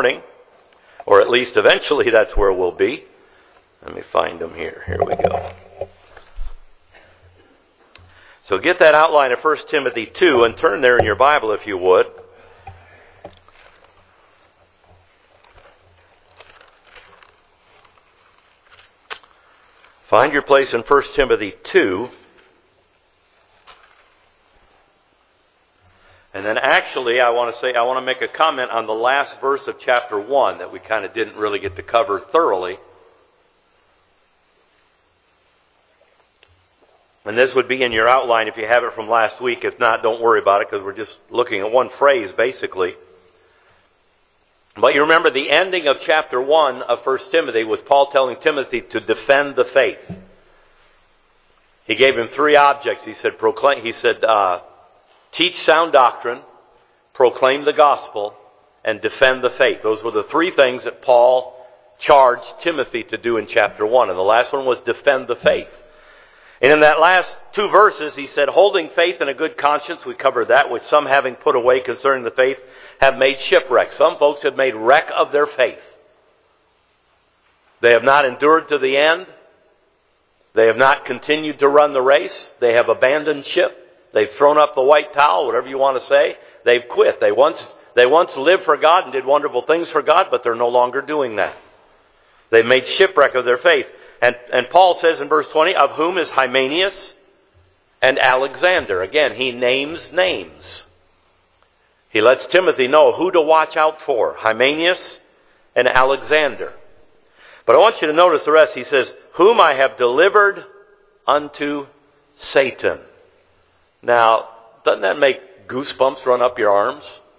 morning, or at least eventually that's where we'll be. Let me find them here. Here we go. So get that outline of 1 Timothy 2 and turn there in your Bible if you would. Find your place in 1 Timothy 2. And then actually I want to make a comment on the last verse of chapter 1 that we kind of didn't really get to cover thoroughly. And this would be in your outline if you have it from last week. If not, don't worry about it because we're just looking at one phrase basically. But you remember the ending of chapter 1 of 1 Timothy was Paul telling Timothy to defend the faith. He gave him 3 objects. He said, teach sound doctrine, proclaim the gospel, and defend the faith. Those were the 3 things that Paul charged Timothy to do in chapter 1. And the last one was defend the faith. And in that last 2 verses, he said, holding faith in a good conscience, we covered that, which some having put away concerning the faith have made shipwreck. Some folks have made wreck of their faith. They have not endured to the end. They have not continued to run the race. They have abandoned ship. They've thrown up the white towel, whatever you want to say. They've quit. They once lived for God and did wonderful things for God, but they're no longer doing that. They've made shipwreck of their faith. And Paul says in verse 20, of whom is Hymenaeus and Alexander. Again, he names names. He lets Timothy know who to watch out for. Hymenaeus and Alexander. But I want you to notice the rest. He says, whom I have delivered unto Satan. Now, doesn't that make goosebumps run up your arms?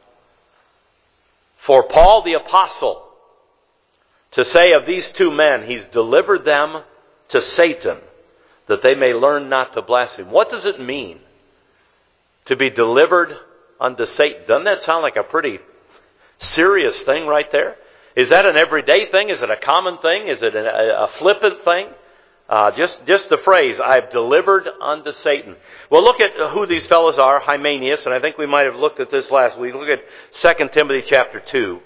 For Paul the apostle to say of these 2 men, he's delivered them to Satan, that they may learn not to blaspheme. What does it mean to be delivered unto Satan? Doesn't that sound like a pretty serious thing right there? Is that an everyday thing? Is it a common thing? Is it a flippant thing? Just the phrase, I've delivered unto Satan. Well, look at who these fellows are, Hymenaeus, and I think we might have looked at this last week. Look at 2 Timothy chapter 2.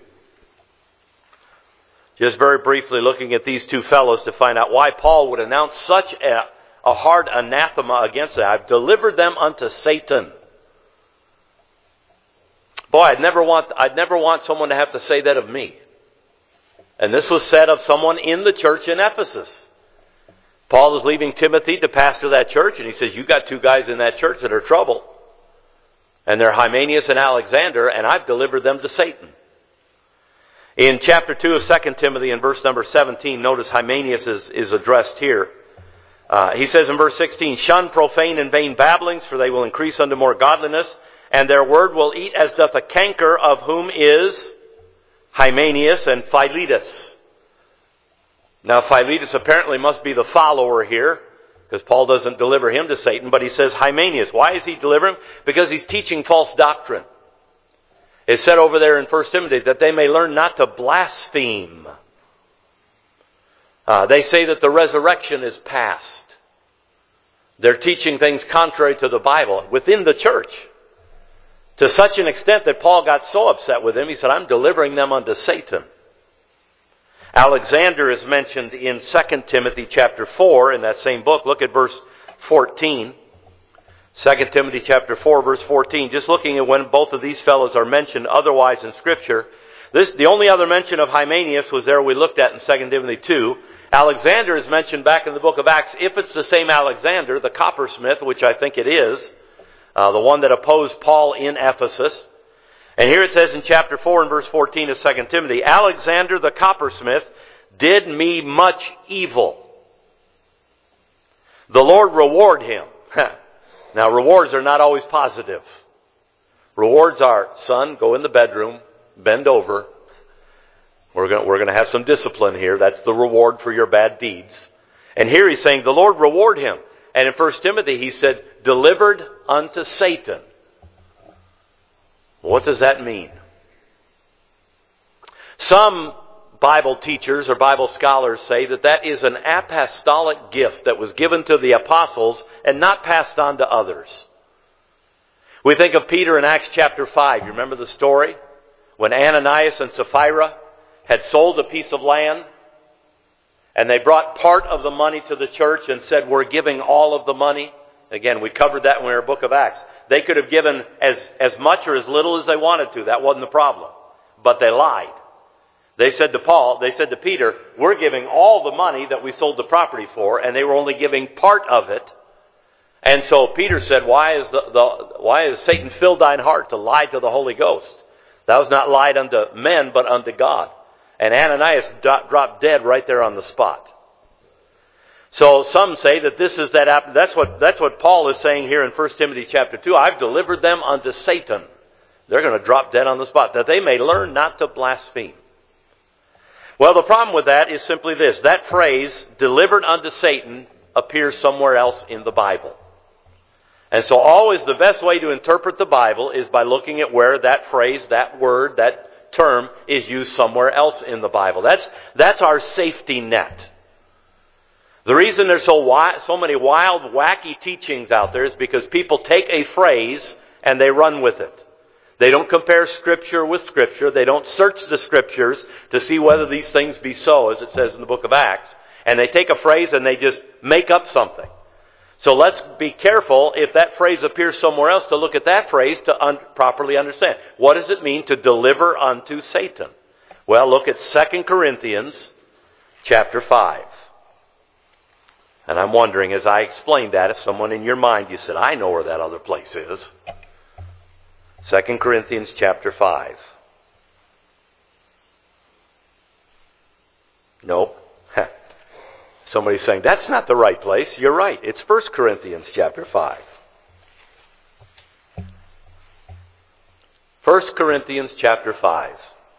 Just very briefly looking at these 2 fellows to find out why Paul would announce such a hard anathema against them. I've delivered them unto Satan. Boy, I'd never want someone to have to say that of me. And this was said of someone in the church in Ephesus. Paul is leaving Timothy to pastor that church, and he says, you got 2 guys in that church that are trouble. And they're Hymenaeus and Alexander, and I've delivered them to Satan. In chapter 2 of 2 Timothy, in verse number 17, notice Hymenaeus is addressed here. He says in verse 16, shun profane and vain babblings, for they will increase unto more godliness, and their word will eat as doth a canker, of whom is Hymenaeus and Philetus. Now Philetus apparently must be the follower here, because Paul doesn't deliver him to Satan, but he says Hymenaeus. Why is he delivering him? Because he's teaching false doctrine. It's said over there in 1 Timothy that they may learn not to blaspheme. They say that the resurrection is past. They're teaching things contrary to the Bible within the church. To such an extent that Paul got so upset with him, he said, I'm delivering them unto Satan. Alexander is mentioned in 2 Timothy chapter 4 in that same book. Look at verse 14. 2 Timothy chapter 4 verse 14. Just looking at when both of these fellows are mentioned otherwise in Scripture. The only other mention of Hymenaeus was there we looked at in 2 Timothy 2. Alexander is mentioned back in the book of Acts. If it's the same Alexander, the coppersmith, which I think it is, the one that opposed Paul in Ephesus. And here it says in chapter 4 and verse 14 of 2 Timothy, Alexander the coppersmith did me much evil. The Lord reward him. Now, rewards are not always positive. Rewards are, son, go in the bedroom, bend over. We're going to have some discipline here. That's the reward for your bad deeds. And here he's saying, the Lord reward him. And in 1 Timothy he said, delivered unto Satan. What does that mean? Some Bible teachers or Bible scholars say that is an apostolic gift that was given to the apostles and not passed on to others. We think of Peter in Acts chapter 5. You remember the story? When Ananias and Sapphira had sold a piece of land, and they brought part of the money to the church and said, we're giving all of the money. Again, we covered that when we were in the book of Acts. They could have given as much or as little as they wanted to. That wasn't the problem. But they lied. They said to Peter, we're giving all the money that we sold the property for, and they were only giving part of it. And so Peter said, why is Satan filled thine heart to lie to the Holy Ghost? Thou hast not lied unto men, but unto God. And Ananias dropped dead right there on the spot. So some say that that's what Paul is saying here in 1 Timothy chapter 2. I've delivered them unto Satan. They're going to drop dead on the spot, that they may learn not to blaspheme. Well, the problem with that is simply this. That phrase, delivered unto Satan, appears somewhere else in the Bible. And so always the best way to interpret the Bible is by looking at where that phrase, that word, that term is used somewhere else in the Bible. That's our safety net. The reason there's so many wild, wacky teachings out there is because people take a phrase and they run with it. They don't compare Scripture with Scripture. They don't search the Scriptures to see whether these things be so, as it says in the book of Acts. And they take a phrase and they just make up something. So let's be careful if that phrase appears somewhere else to look at that phrase to properly understand. What does it mean to deliver unto Satan? Well, look at 2 Corinthians chapter 5. And I'm wondering, as I explained that, if someone in your mind, you said, I know where that other place is. 2 Corinthians chapter 5. Nope. Somebody's saying, that's not the right place. You're right. It's 1 Corinthians chapter 5. 1 Corinthians chapter 5.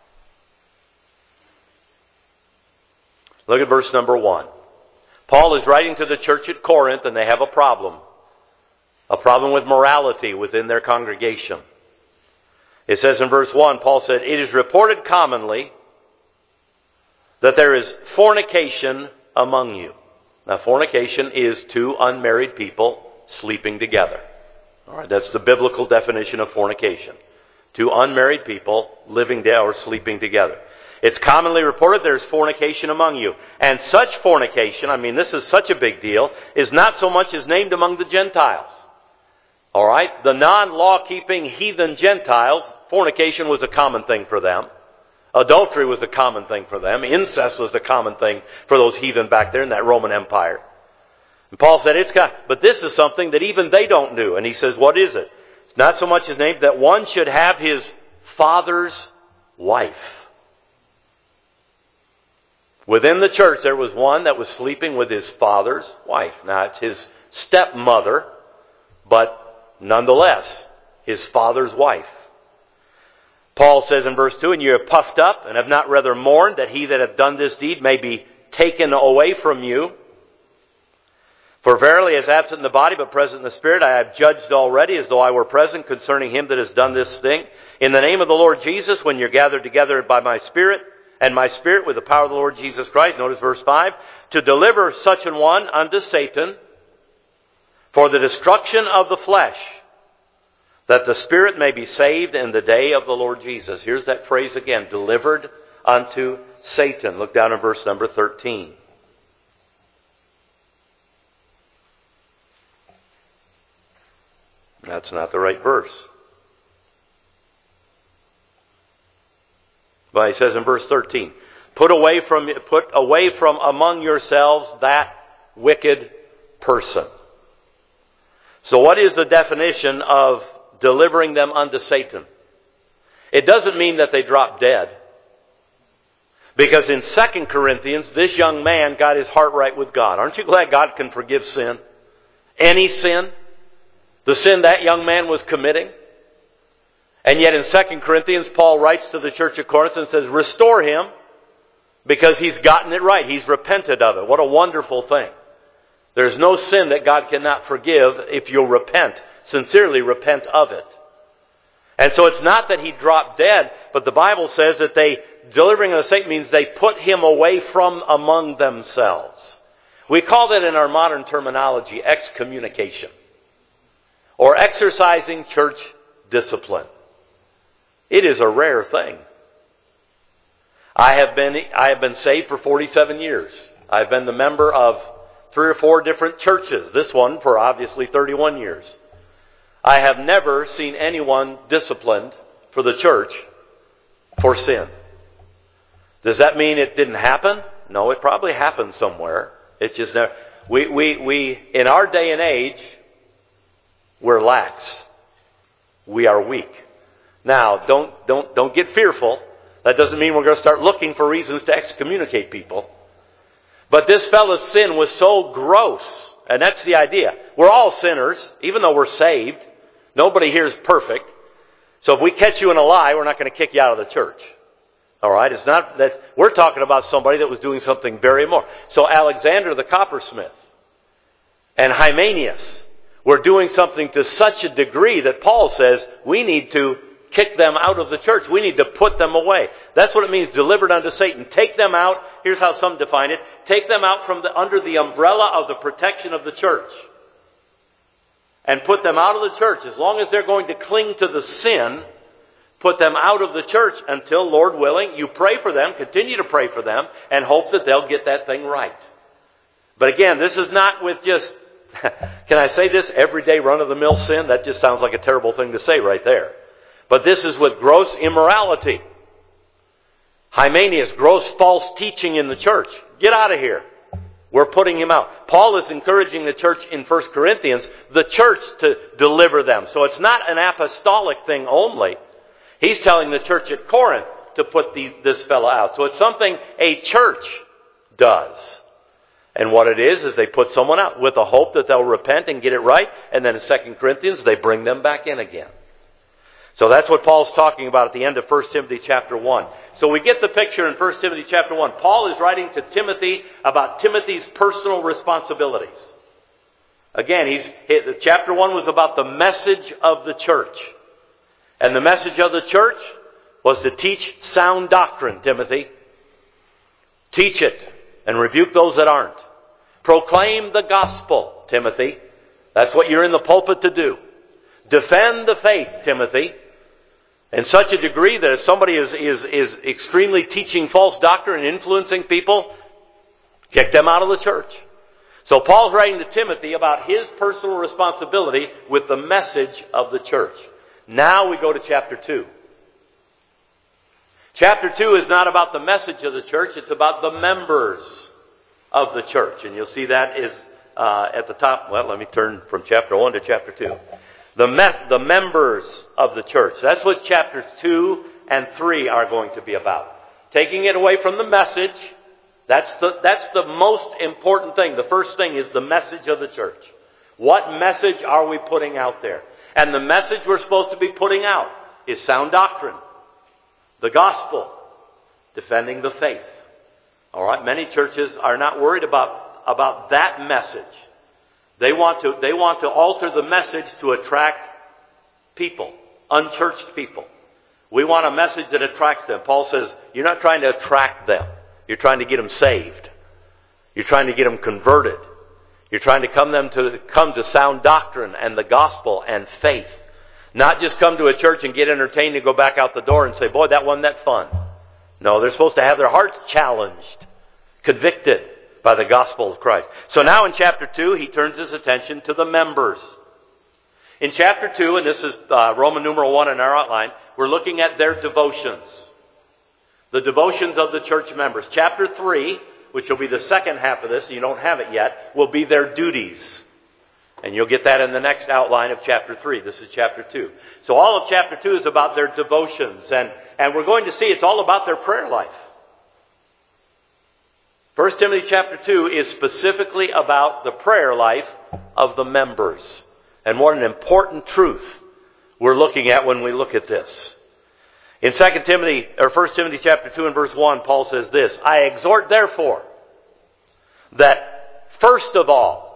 Look at verse number 1. Paul is writing to the church at Corinth, and they have a problem with morality within their congregation. It says in verse 1, Paul said, it is reported commonly that there is fornication among you. Now, fornication is two unmarried people sleeping together. All right, that's the biblical definition of fornication. Two unmarried people living or sleeping together. It's commonly reported there's fornication among you. And such fornication, this is such a big deal, is not so much as named among the Gentiles. All right? The non-law-keeping heathen Gentiles, fornication was a common thing for them. Adultery was a common thing for them. Incest was a common thing for those heathen back there in that Roman Empire. And Paul said, but this is something that even they don't do. And he says, what is it? It's not so much as named that one should have his father's wife. Within the church, there was one that was sleeping with his father's wife. Now, it's his stepmother, but nonetheless, his father's wife. Paul says in verse 2, and you are puffed up and have not rather mourned that he that hath done this deed may be taken away from you. For verily, as absent in the body but present in the Spirit, I have judged already as though I were present concerning him that has done this thing. In the name of the Lord Jesus, when you're gathered together by my Spirit, and my Spirit with the power of the Lord Jesus Christ, notice verse 5, to deliver such an one unto Satan for the destruction of the flesh, that the Spirit may be saved in the day of the Lord Jesus. Here's that phrase again, delivered unto Satan. Look down in verse number 13. That's not the right verse. But he says in verse 13, put away from among yourselves that wicked person. So what is the definition of delivering them unto Satan? It doesn't mean that they drop dead. Because in 2 Corinthians, this young man got his heart right with God. Aren't you glad God can forgive sin? Any sin? The sin that young man was committing? And yet in 2 Corinthians, Paul writes to the church of Corinth and says, restore him because he's gotten it right. He's repented of it. What a wonderful thing. There's no sin that God cannot forgive if you'll repent, sincerely repent of it. And so it's not that he dropped dead, but the Bible says that delivering unto Satan means they put him away from among themselves. We call that in our modern terminology excommunication or exercising church discipline. It is a rare thing. I have been saved for 47 years. I've been the member of 3 or 4 different churches. This one for obviously 31 years. I have never seen anyone disciplined for the church for sin. Does that mean it didn't happen? No, it probably happened somewhere. It's just never. We in our day and age, we're lax. We are weak. Now, don't get fearful. That doesn't mean we're going to start looking for reasons to excommunicate people. But this fellow's sin was so gross, and that's the idea. We're all sinners, even though we're saved. Nobody here is perfect. So if we catch you in a lie, we're not going to kick you out of the church. All right? It's not that we're talking about somebody that was doing something very immoral. So Alexander the coppersmith and Hymenaeus were doing something to such a degree that Paul says we need to kick them out of the church. We need to put them away. That's what it means, delivered unto Satan. Take them out. Here's how some define it. Take them out from under the umbrella of the protection of the church. And put them out of the church. As long as they're going to cling to the sin, put them out of the church until, Lord willing, you pray for them, continue to pray for them, and hope that they'll get that thing right. But again, this is not with just, can I say this, everyday run-of-the-mill sin? That just sounds like a terrible thing to say right there. But this is with gross immorality. Hymenaeus, gross false teaching in the church. Get out of here. We're putting him out. Paul is encouraging the church in 1 Corinthians, the church, to deliver them. So it's not an apostolic thing only. He's telling the church at Corinth to put this fellow out. So it's something a church does. And what it is they put someone out with the hope that they'll repent and get it right. And then in 2 Corinthians, they bring them back in again. So that's what Paul's talking about at the end of 1 Timothy chapter 1. So we get the picture in 1 Timothy chapter 1. Paul is writing to Timothy about Timothy's personal responsibilities. Again, chapter 1 was about the message of the church. And the message of the church was to teach sound doctrine, Timothy. Teach it and rebuke those that aren't. Proclaim the gospel, Timothy. That's what you're in the pulpit to do. Defend the faith, Timothy, in such a degree that if somebody is extremely teaching false doctrine and influencing people, kick them out of the church. So Paul's writing to Timothy about his personal responsibility with the message of the church. Now we go to chapter 2. Chapter 2 is not about the message of the church, it's about the members of the church. And you'll see that is at the top. Well, let me turn from chapter 1 to chapter 2. The members of the church. That's what chapters 2 and 3 are going to be about. Taking it away from the message. That's the most important thing. The first thing is the message of the church. What message are we putting out there? And the message we're supposed to be putting out is sound doctrine. The gospel. Defending the faith. All right, many churches are not worried about that message. They want to alter the message to attract people, unchurched people. We want a message that attracts them. Paul says, you're not trying to attract them. You're trying to get them saved. You're trying to get them converted. You're trying to come to sound doctrine and the gospel and faith. Not just come to a church and get entertained and go back out the door and say, boy, that wasn't that fun. No, they're supposed to have their hearts challenged, convicted by the gospel of Christ. So now in chapter 2, he turns his attention to the members. In chapter 2, and this is Roman numeral 1 in our outline, we're looking at their devotions. The devotions of the church members. Chapter 3, which will be the second half of this, you don't have it yet, will be their duties. And you'll get that in the next outline of chapter 3. This is chapter 2. So all of chapter 2 is about their devotions. And we're going to see it's all about their prayer life. 1 Timothy chapter 2 is specifically about the prayer life of the members. And what an important truth we're looking at when we look at this. In 1 Timothy chapter 2 and verse 1, Paul says this, I exhort therefore that first of all,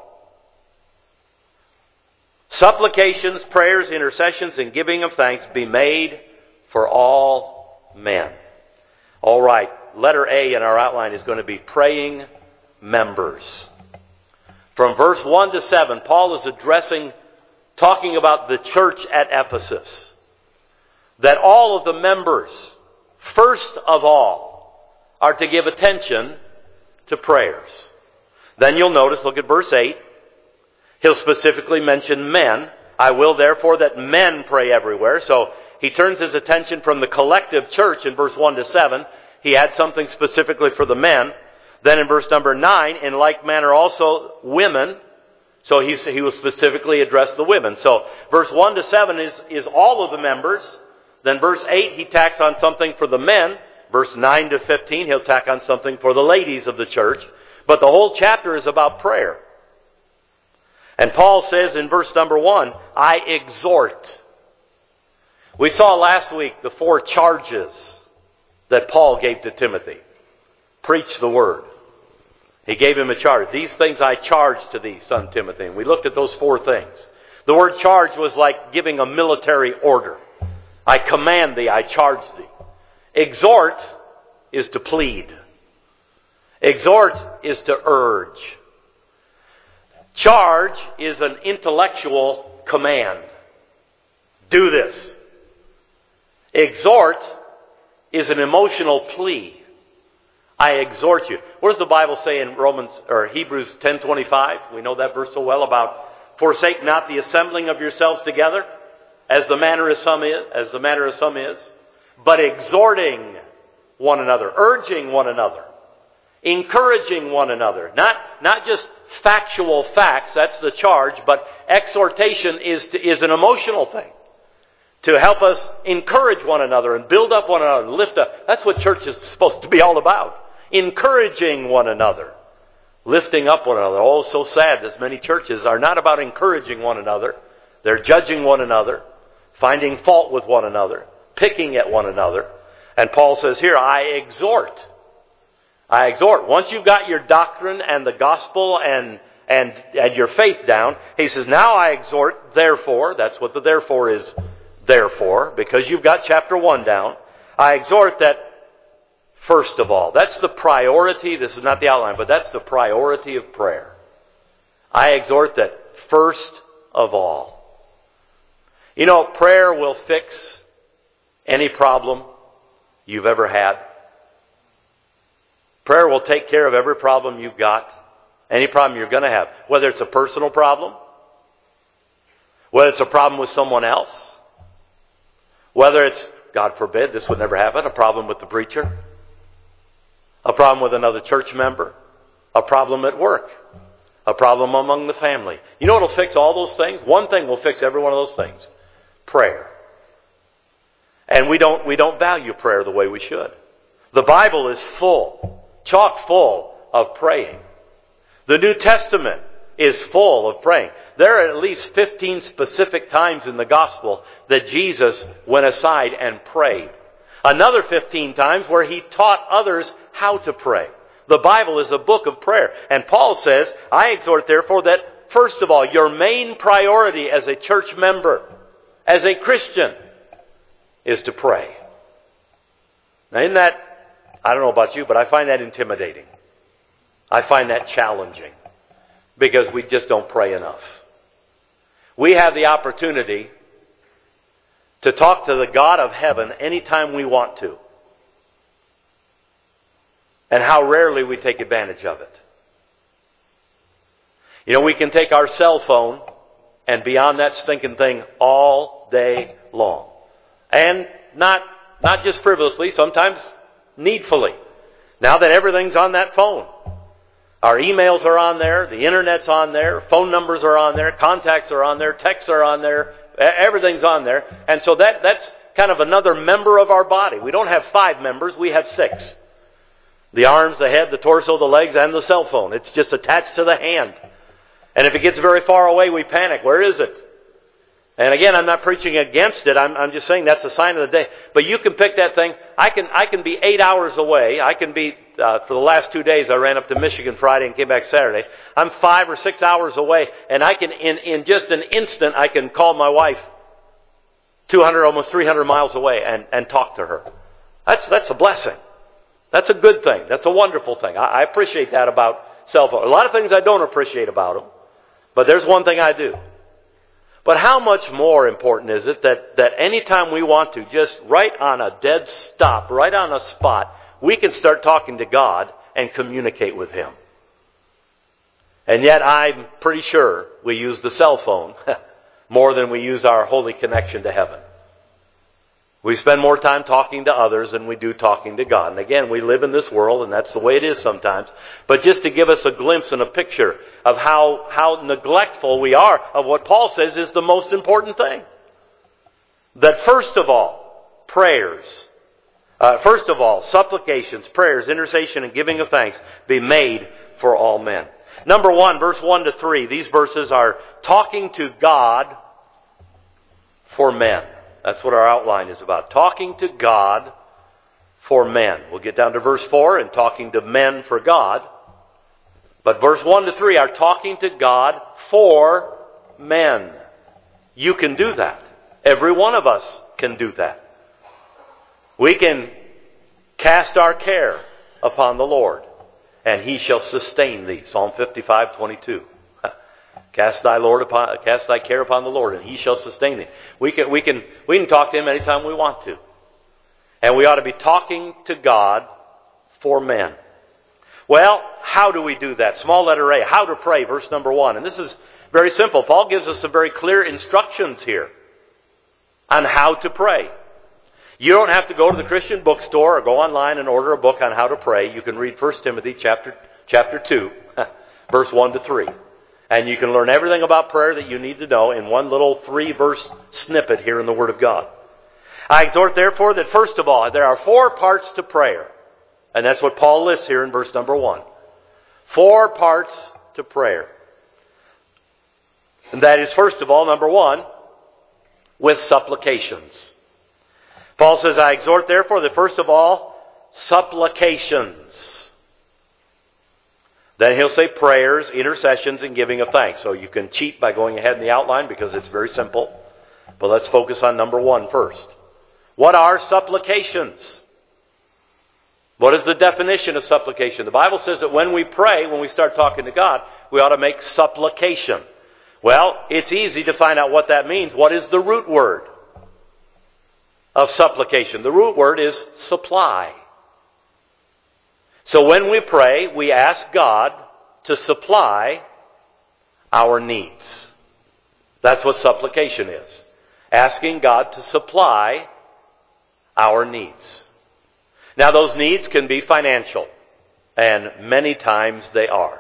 supplications, prayers, intercessions, and giving of thanks be made for all men. All right, letter A in our outline is going to be praying members. From verse 1 to 7, Paul is talking about the church at Ephesus. That all of the members, first of all, are to give attention to prayers. Then you'll notice, look at verse 8. He'll specifically mention men. I will therefore that men pray everywhere. So he turns his attention from the collective church in verse 1 to 7. He had something specifically for the men. Then in verse number 9, in like manner also women. So he will specifically address the women. So verse 1 to 7 is all of the members. Then verse 8, he tacks on something for the men. Verse 9 to 15, he'll tack on something for the ladies of the church. But the whole chapter is about prayer. And Paul says in verse number 1, I exhort. We saw last week the 4 charges that Paul gave to Timothy. Preach the word. He gave him a charge. These things I charge to thee, son Timothy. And we looked at those 4 things. The word charge was like giving a military order. I command thee, I charge thee. Exhort is to plead. Exhort is to urge. Charge is an intellectual command. Do this. Exhort is an emotional plea. I exhort you. What does the Bible say in Hebrews 10:25? We know that verse so well about forsake not the assembling of yourselves together, as the manner of some is, but exhorting one another, urging one another, encouraging one another. Not just factual facts, that's the charge, but exhortation is an emotional thing. To help us encourage one another and build up one another and lift up. That's what church is supposed to be all about. Encouraging one another. Lifting up one another. Oh, so sad that many churches are not about encouraging one another. They're judging one another. Finding fault with one another. Picking at one another. And Paul says here, I exhort. I exhort. Once you've got your doctrine and the gospel and your faith down, he says, now I exhort, therefore. That's what the therefore is. Therefore, because you've got chapter 1 down, I exhort that first of all. That's the priority. This is not the outline, but that's the priority of prayer. I exhort that first of all. You know, prayer will fix any problem you've ever had. Prayer will take care of every problem you've got. Any problem you're going to have. Whether it's a personal problem. Whether it's a problem with someone else. Whether it's, God forbid, this would never happen, a problem with the preacher. A problem with another church member. A problem at work. A problem among the family. You know what will fix all those things? One thing will fix every one of those things. Prayer. And we don't value prayer the way we should. The Bible is full, chock full of praying. The New Testament is full of praying. There are at least 15 specific times in the gospel that Jesus went aside and prayed. Another 15 times where he taught others how to pray. The Bible is a book of prayer. And Paul says, I exhort therefore that first of all, your main priority as a church member, as a Christian, is to pray. Now isn't that, I don't know about you, but I find that intimidating. I find that challenging. Because we just don't pray enough. We have the opportunity to talk to the God of heaven anytime we want to. And how rarely we take advantage of it. You know, we can take our cell phone and be on that stinking thing all day long. And not just frivolously, sometimes needfully. Now that everything's on that phone. Our emails are on there, the internet's on there, phone numbers are on there, contacts are on there, texts are on there, everything's on there. And so that's kind of another member of our body. We don't have 5 members, we have 6. The arms, the head, the torso, the legs, and the cell phone. It's just attached to the hand. And if it gets very far away, we panic. Where is it? And again, I'm not preaching against it. I'm just saying that's a sign of the day. But you can pick that thing. I can be 8 hours away. I can be, for the last 2 days, I ran up to Michigan Friday and came back Saturday. I'm 5 or 6 hours away. And I can, in just an instant, I can call my wife 200, almost 300 miles away and talk to her. That's a blessing. That's a good thing. That's a wonderful thing. I appreciate that about cell phone. A lot of things I don't appreciate about them. But there's one thing I do. But how much more important is it that anytime we want to, just right on a dead stop, right on a spot, we can start talking to God and communicate with Him. And yet I'm pretty sure we use the cell phone more than we use our holy connection to heaven. We spend more time talking to others than we do talking to God. And again, we live in this world, and that's the way it is sometimes. But just to give us a glimpse and a picture of how neglectful we are of what Paul says is the most important thing. That first of all, prayers, supplications, prayers, intercession, and giving of thanks be made for all men. Number 1, verse 1 to 3, these verses are talking to God for men. That's what our outline is about. Talking to God for men. We'll get down to verse 4 and talking to men for God. But verse 1 to 3 are talking to God for men. You can do that. Every one of us can do that. We can cast our care upon the Lord, and He shall sustain thee. Psalm 55:22. Cast thy care upon the Lord, and He shall sustain thee. We can talk to Him anytime we want to. And we ought to be talking to God for men. Well, how do we do that? Small letter A, how to pray, verse number 1. And this is very simple. Paul gives us some very clear instructions here on how to pray. You don't have to go to the Christian bookstore or go online and order a book on how to pray. You can read 1 Timothy chapter 2, verse 1 to 3. And you can learn everything about prayer that you need to know in one little 3-verse snippet here in the Word of God. I exhort, therefore, that first of all, there are 4 parts to prayer. And that's what Paul lists here in verse number 1. 4 parts to prayer. And that is, first of all, number 1, with supplications. Paul says, I exhort, therefore, that first of all, supplications. Then he'll say prayers, intercessions, and giving of thanks. So you can cheat by going ahead in the outline because it's very simple. But let's focus on number 1 first. What are supplications? What is the definition of supplication? The Bible says that when we pray, when we start talking to God, we ought to make supplication. Well, it's easy to find out what that means. What is the root word of supplication? The root word is supply. So when we pray, we ask God to supply our needs. That's what supplication is. Asking God to supply our needs. Now those needs can be financial, and many times they are.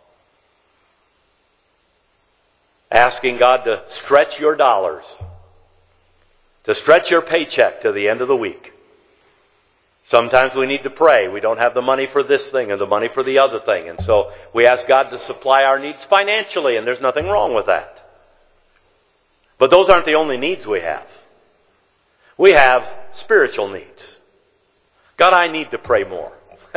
Asking God to stretch your dollars, to stretch your paycheck to the end of the week. Sometimes we need to pray. We don't have the money for this thing and the money for the other thing. And so we ask God to supply our needs financially, and there's nothing wrong with that. But those aren't the only needs we have. We have spiritual needs. God, I need to pray more.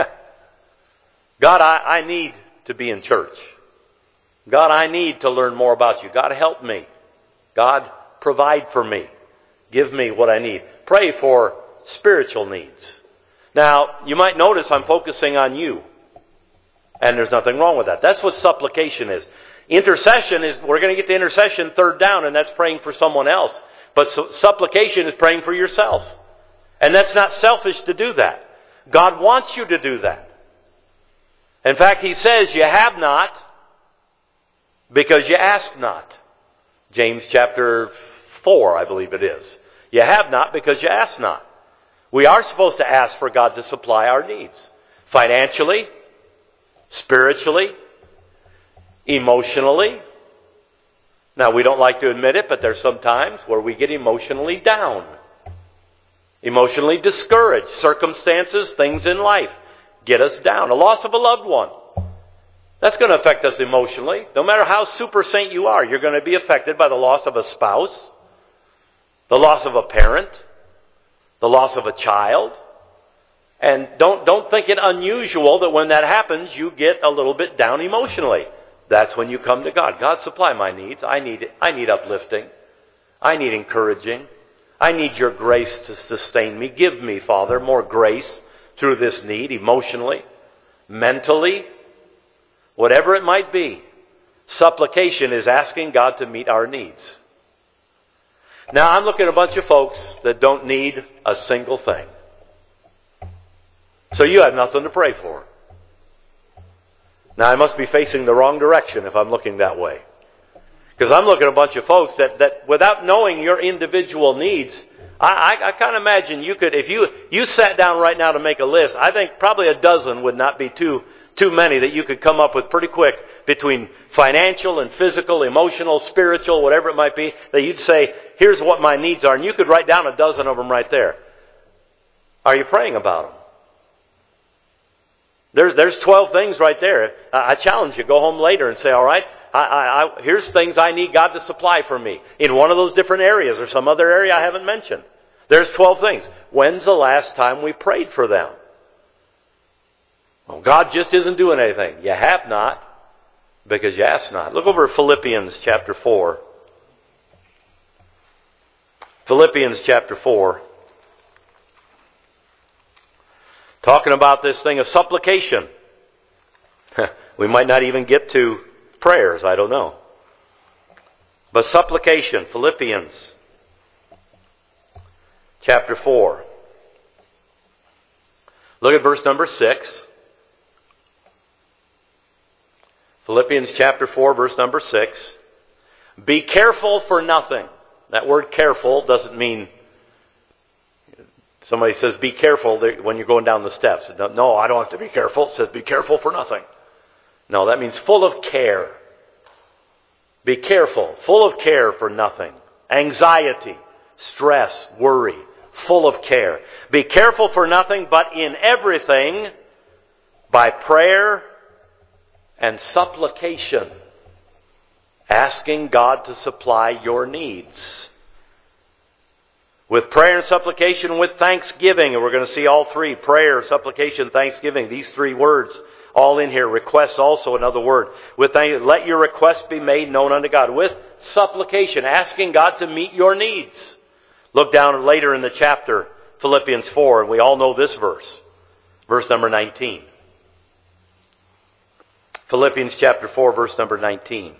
God, I need to be in church. God, I need to learn more about you. God, help me. God, provide for me. Give me what I need. Pray for spiritual needs. Now, you might notice I'm focusing on you. And there's nothing wrong with that. That's what supplication is. Intercession is, we're going to get to intercession third down, and that's praying for someone else. But supplication is praying for yourself. And that's not selfish to do that. God wants you to do that. In fact, He says you have not because you ask not. James chapter 4, I believe it is. You have not because you ask not. We are supposed to ask for God to supply our needs. Financially, spiritually, emotionally. Now, we don't like to admit it, but there's some times where we get emotionally down. Emotionally discouraged. Circumstances, things in life get us down. A loss of a loved one. That's going to affect us emotionally. No matter how super saint you are, you're going to be affected by the loss of a spouse, the loss of a parent, the loss of a child. And don't think it unusual that when that happens, you get a little bit down emotionally. That's when you come to God. God, supply my needs. I need uplifting. I need encouraging. I need your grace to sustain me. Give me, Father, more grace through this need, emotionally, mentally, whatever it might be. Supplication is asking God to meet our needs. Now, I'm looking at a bunch of folks that don't need a single thing. So you have nothing to pray for. Now I must be facing the wrong direction if I'm looking that way. Because I'm looking at a bunch of folks that without knowing your individual needs, I can't imagine you could, if you sat down right now to make a list, I think probably a dozen would not be too many that you could come up with pretty quick between financial and physical, emotional, spiritual, whatever it might be, that you'd say, here's what my needs are. And you could write down a dozen of them right there. Are you praying about them? There's 12 things right there. I challenge you, go home later and say, all right, here's things I need God to supply for me in one of those different areas or some other area I haven't mentioned. There's 12 things. When's the last time we prayed for them? Well, God just isn't doing anything. You have not, because you ask not. Look over at Philippians chapter 4. Philippians chapter 4. Talking about this thing of supplication. We might not even get to prayers, I don't know. But supplication, Philippians chapter 4. Look at verse number 6. Philippians chapter 4, verse number 6. Be careful for nothing. That word careful doesn't mean, somebody says be careful when you're going down the steps. No, I don't have to be careful. It says be careful for nothing. No, that means full of care. Be careful, full of care for nothing. Anxiety, stress, worry, full of care. Be careful for nothing, but in everything, by prayer and supplication, asking God to supply your needs. With prayer and supplication, with thanksgiving, and we're going to see all three, prayer, supplication, thanksgiving, these three words, all in here. Request also another word. Let your requests be made known unto God. With supplication, asking God to meet your needs. Look down later in the chapter, Philippians 4, and we all know this verse. Verse number 19. Philippians chapter 4, verse number 19.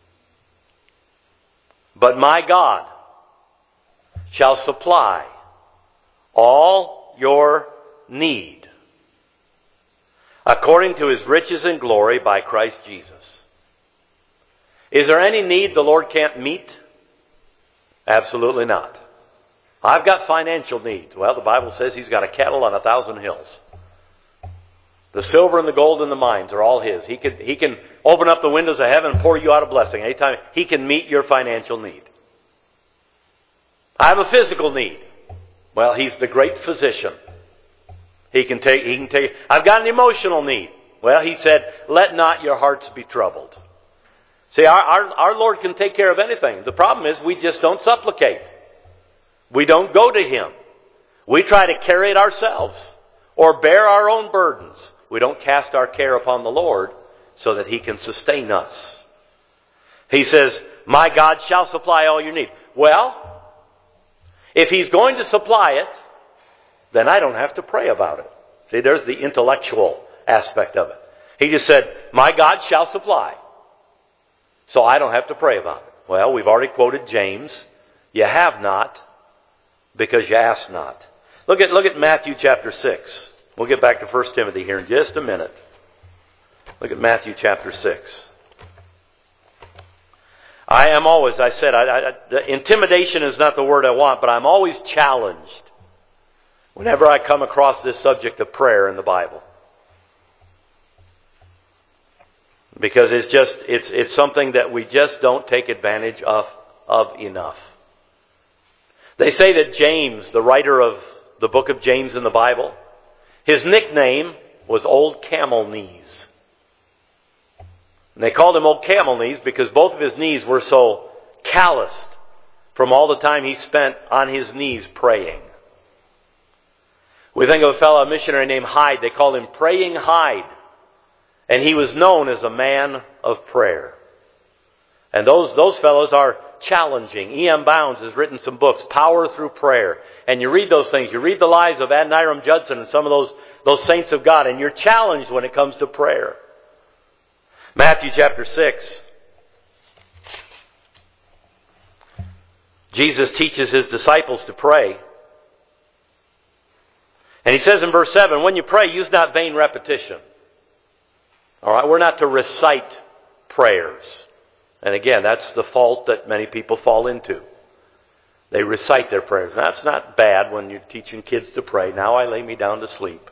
But my God shall supply all your need according to His riches and glory by Christ Jesus. Is there any need the Lord can't meet? Absolutely not. I've got financial needs. Well, the Bible says He's got a cattle on 1,000 hills. The silver and the gold and the mines are all His. He can open up the windows of heaven and pour you out a blessing anytime. He can meet your financial need. I have a physical need. Well, He's the great physician. He can take. I've got an emotional need. Well, He said, let not your hearts be troubled. See, our Lord can take care of anything. The problem is we just don't supplicate. We don't go to Him. We try to carry it ourselves or bear our own burdens. We don't cast our care upon the Lord so that He can sustain us. He says, my God shall supply all your need. Well, if He's going to supply it, then I don't have to pray about it. See, there's the intellectual aspect of it. He just said, my God shall supply. So I don't have to pray about it. Well, we've already quoted James. You have not because you ask not. Look at Matthew chapter 6. We'll get back to 1 Timothy here in just a minute. Look at Matthew chapter 6. I am always, I said, intimidation is not the word I want, but I'm always challenged whenever I come across this subject of prayer in the Bible. Because it's something that we just don't take advantage of enough. They say that James, the writer of the book of James in the Bible, his nickname was Old Camel Knees. And they called him Old Camel Knees because both of his knees were so calloused from all the time he spent on his knees praying. We think of a fellow missionary named Hyde. They called him Praying Hyde. And he was known as a man of prayer. And those fellows are challenging. E.M. Bounds has written some books, Power Through Prayer. And you read those things. You read the lives of Adoniram Judson and some of those saints of God. And you're challenged when it comes to prayer. Matthew chapter 6. Jesus teaches His disciples to pray. And he says in verse 7, when you pray, use not vain repetition. All right, we're not to recite prayers. And again, that's the fault that many people fall into. They recite their prayers. Now, that's not bad when you're teaching kids to pray. Now I lay me down to sleep.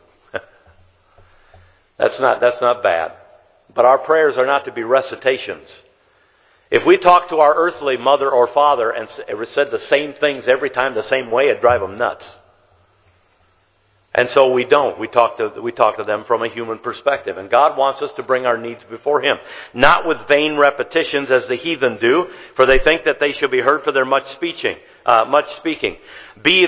That's not bad. But our prayers are not to be recitations. If we talk to our earthly mother or father and said the same things every time the same way, it'd drive them nuts. And so we don't. We talk to them from a human perspective. And God wants us to bring our needs before Him. Not with vain repetitions as the heathen do, for they think that they shall be heard for their much speaking. Be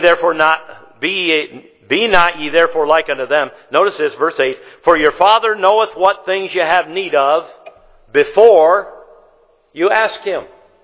not ye therefore like unto them. Notice this, verse 8. For your Father knoweth what things you have need of before you ask Him.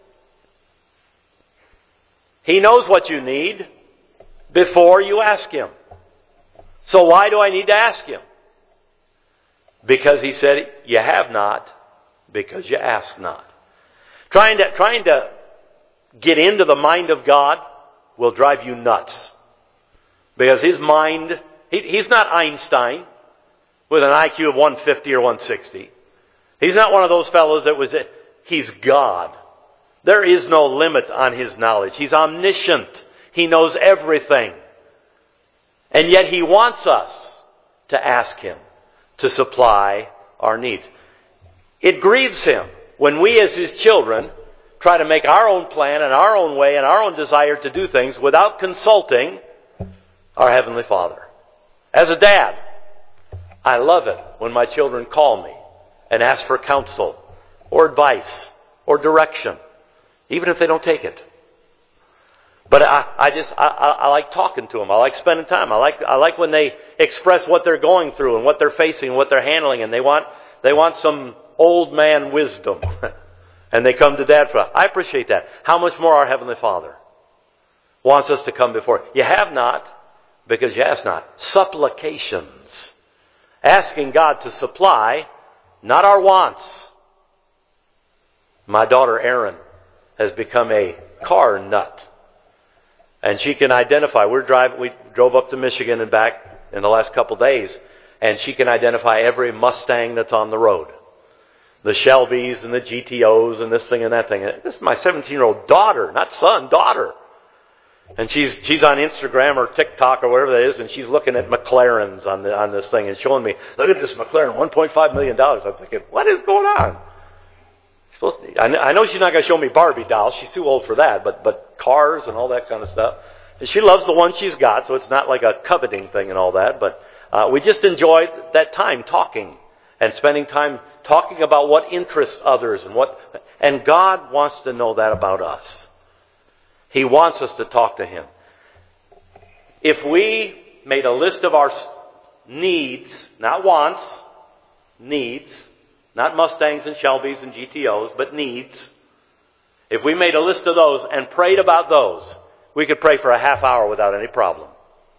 He knows what you need before you ask Him. So why do I need to ask Him? Because He said, you have not, because you ask not. Trying to get into the mind of God will drive you nuts. Because His mind, He's not Einstein with an IQ of 150 or 160. He's not one of those fellows He's God. There is no limit on His knowledge. He's omniscient. He knows everything. And yet He wants us to ask Him to supply our needs. It grieves Him when we as His children try to make our own plan and our own way and our own desire to do things without consulting our Heavenly Father. As a dad, I love it when my children call me and ask for counsel or advice or direction, even if they don't take it. But I like talking to them. I like spending time. I like when they express what they're going through and what they're facing and what they're handling, and they want some old man wisdom. And they come to Dad for it. I appreciate that. How much more our Heavenly Father wants us to come before. You have not, because you ask not. Supplications. Asking God to supply, not our wants. My daughter Erin has become a car nut. And she can identify. We drove up to Michigan and back in the last couple days, and she can identify every Mustang that's on the road. The Shelbys and the GTOs and this thing and that thing. This is my 17-year-old daughter, not son, daughter. And she's on Instagram or TikTok or whatever that is, and she's looking at McLarens on this thing and showing me, look at this McLaren, $1.5 million. I'm thinking, what is going on? I know she's not going to show me Barbie dolls. She's too old for that, but cars and all that kind of stuff. And she loves the one she's got, so it's not like a coveting thing and all that. But we just enjoy that time talking and spending time talking about what interests others and God wants to know that about us. He wants us to talk to Him. If we made a list of our needs, not wants, needs, not Mustangs and Shelbys and GTOs, but needs. If we made a list of those and prayed about those, we could pray for a half hour without any problem.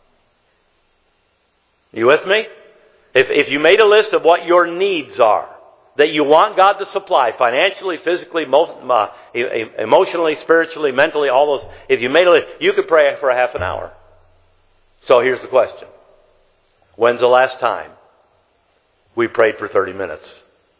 You with me? If you made a list of what your needs are, that you want God to supply financially, physically, emotionally, spiritually, mentally, all those, if you made a list, you could pray for a half an hour. So here's the question. When's the last time we prayed for 30 minutes?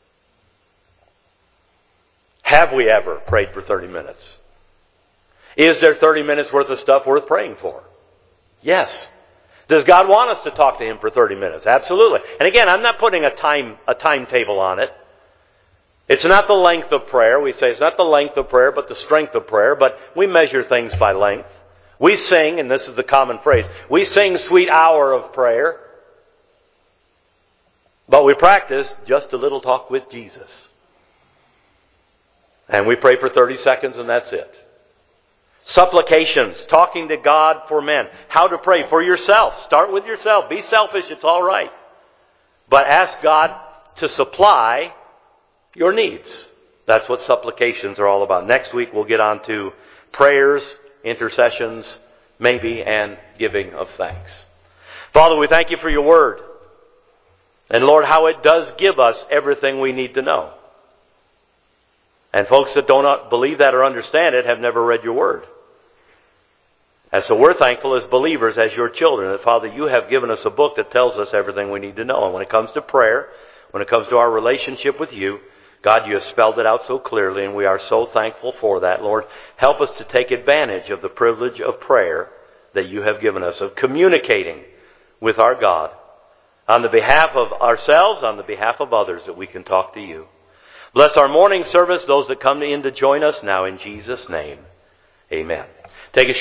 Have we ever prayed for 30 minutes? Is there 30 minutes worth of stuff worth praying for? Yes. Does God want us to talk to Him for 30 minutes? Absolutely. And again, I'm not putting a timetable on it. It's not the length of prayer. We say it's not the length of prayer, but the strength of prayer. But we measure things by length. We sing, and this is the common phrase, we sing sweet hour of prayer. But we practice just a little talk with Jesus. And we pray for 30 seconds and that's it. Supplications, talking to God for men. How to pray for yourself. Start with yourself. Be selfish, it's all right. But ask God to supply your needs. That's what supplications are all about. Next week we'll get on to prayers, intercessions, maybe, and giving of thanks. Father, we thank You for Your Word. And Lord, how it does give us everything we need to know. And folks that don't believe that or understand it have never read Your Word. And so we're thankful as believers, as your children, that, Father, you have given us a book that tells us everything we need to know. And when it comes to prayer, when it comes to our relationship with you, God, you have spelled it out so clearly, and we are so thankful for that. Lord, help us to take advantage of the privilege of prayer that you have given us, of communicating with our God on the behalf of ourselves, on the behalf of others, that we can talk to you. Bless our morning service, those that come in to join us now in Jesus' name. Amen. Take a